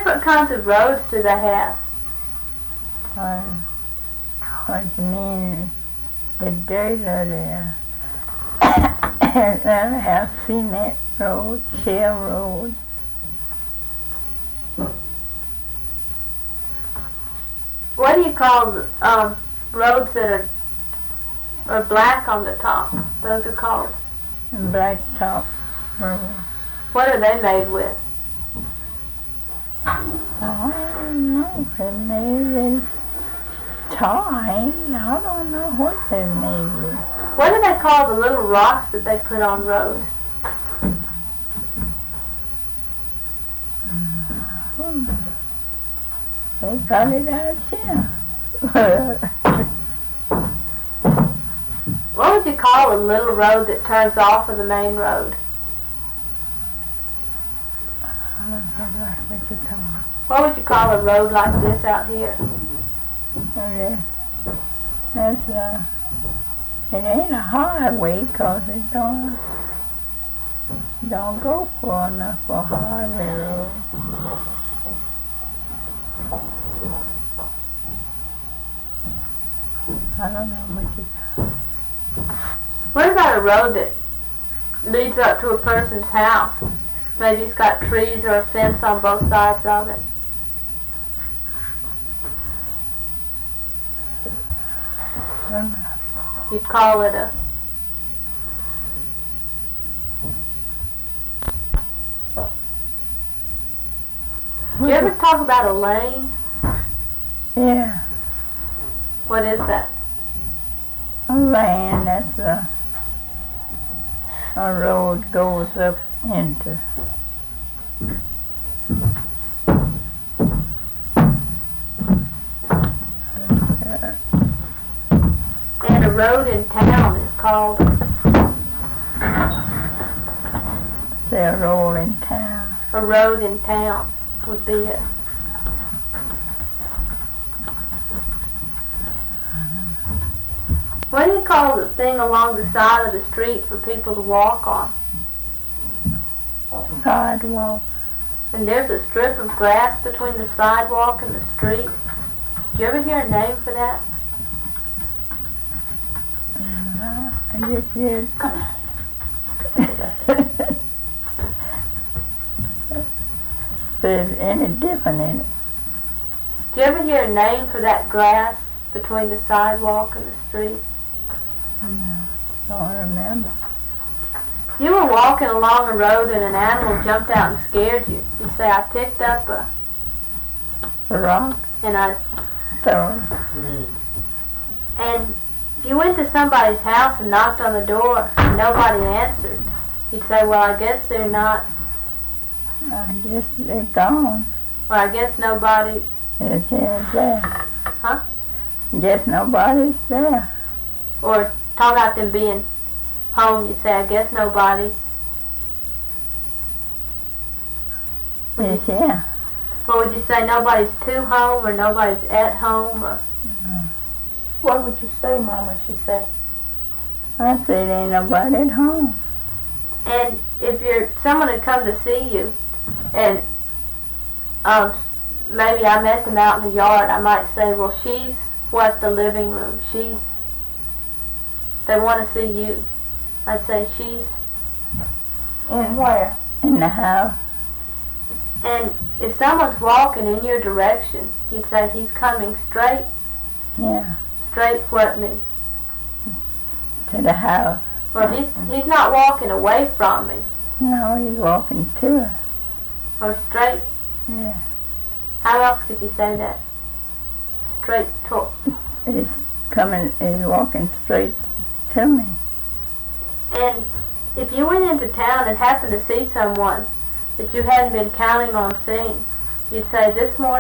different kinds of roads do they have? What do you mean? The dirt or the... They have cement road, shell road. What do you call roads that are black on the top? Those are called? Blacktop road. What are they made with? I don't know. They're made with tar. I don't know what they're made with. What do they call the little rocks that they put on roads? They got it out here. What would you call a little road that turns off of the main road? I don't know what you call it. What would you call a road like this out here? That's it ain't a highway 'cause it don't go far enough for a highway road. I don't know what you call it. What about a road that leads up to a person's house? Maybe it's got trees or a fence on both sides of it. You'd call it a... Do you ever talk about a lane? Yeah. What is that? A lane, that's a road goes up into. And a road in town is called... Say a road in town. A road in town would be it. What do you call the thing along the side of the street for people to walk on? Sidewalk. And there's a strip of grass between the sidewalk and the street. Do you ever hear a name for that? I just did. There's any different in it. Do you ever hear a name for that grass between the sidewalk and the street? No, don't remember. You were walking along a road and an animal jumped out and scared you. You'd say, I picked up a rock. And I... So. And if you went to somebody's house and knocked on the door and nobody answered, you'd say, well, I guess they're not... I guess they're gone. Well, I guess nobody's... It's there. Huh? Guess nobody's there. Or talk about them being home, you say, I guess nobody's... Yes, yeah. Or would you say nobody's to home or nobody's at home? Or What would you say, Mama, she said? I said ain't nobody at home. And if someone had come to see you and maybe I met them out in the yard, I might say, well, she's the living room. They want to see you. I'd say she's... In where? In the house. And if someone's walking in your direction, you'd say, he's coming straight. Yeah. Straight what me? To the house. Well, he's not walking away from me. No, he's walking to her. Or straight. Yeah. How else could you say that? Straight to... He's walking straight to me. And if you went into town and happened to see someone that you hadn't been counting on seeing, you'd say, this morning